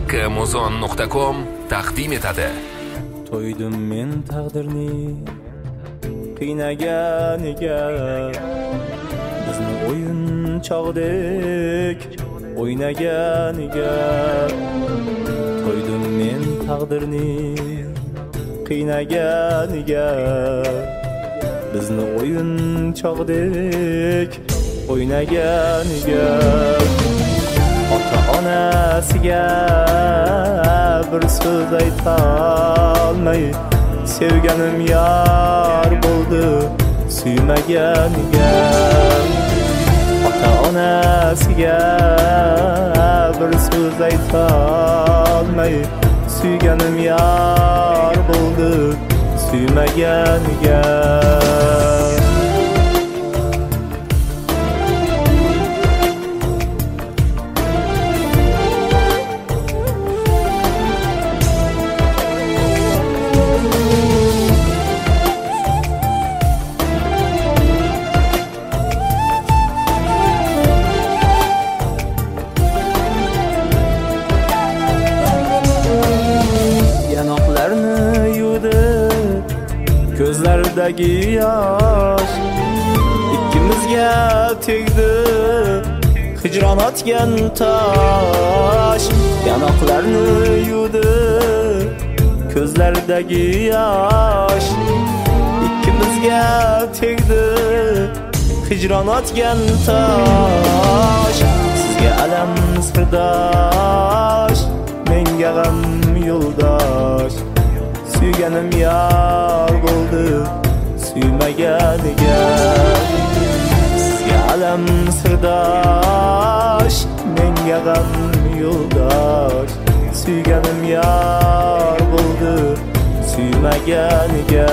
haqqimuzon.com taqdim etadi. To'ydim men taqdirni qiynaganiga, bizni o'yinchoqdek o'ynaganiga. To'ydim men taqdirni qiynaganiga, bizni o'yinchoqdek o'ynaganiga. Ota-onasiga bir so'z aytolmay, sevganim yar bo'ldi suymaganiga. Ota-onasiga bir so'z aytolmay, suyganim yar bo'ldi suymaganiga. Ko'zlardagi yosh ikkimizga tegdi, hijron otgan tosh. Yanoqlarni yuvdi, ko'zlardagi yosh ikkimizga tegdi, hijron otgan tosh. Sizga alam sirdosh, menga g'am yo'ldosh. Suyganim yar bo'ldi suymaganiga. Sizga alam sirdosh, menga g'am yo'ldosh. Suyganim yar bo'ldi suymaganiga.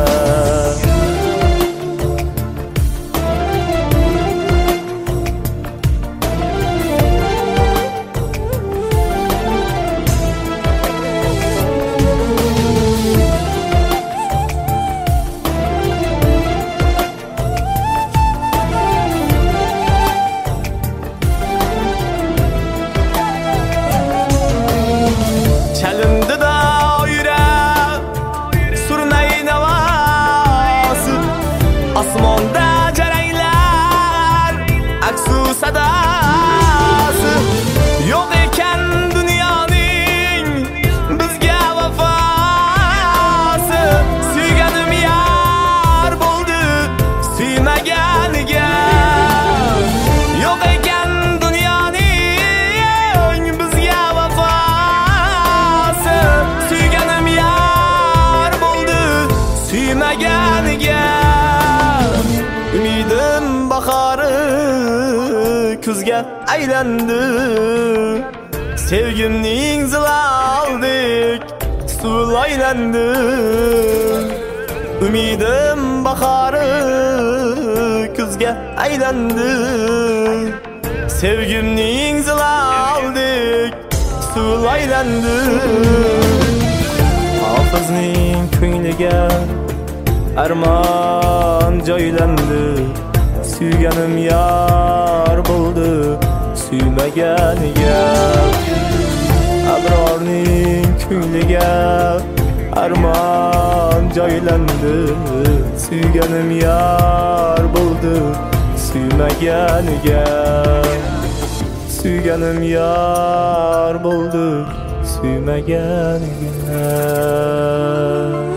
Osmonda jaranglar aksu sadasi, yo'q ekan dunyoning bizga vafosi. Suyganim yar bo'ldi suymaganiga. Yo'q ekan dunyoning bizga vafosi. Suyganim yar bo'ldi suymaganiga. Ümidim bahori kuzga aylandi, sevgimning ziloldek suv aylandi. Ümidim bahori kuzga aylandi, sevgimning ziloldek suv aylandi. Hofizning ko'ngliga armon joylandi, suyganim yar bo'ldi suymaganiga. Abrorning ko'ngliga armon joylandi, suyganim yar bo'ldi suymaganiga. Suyganim yar bo'ldi suymaganiga.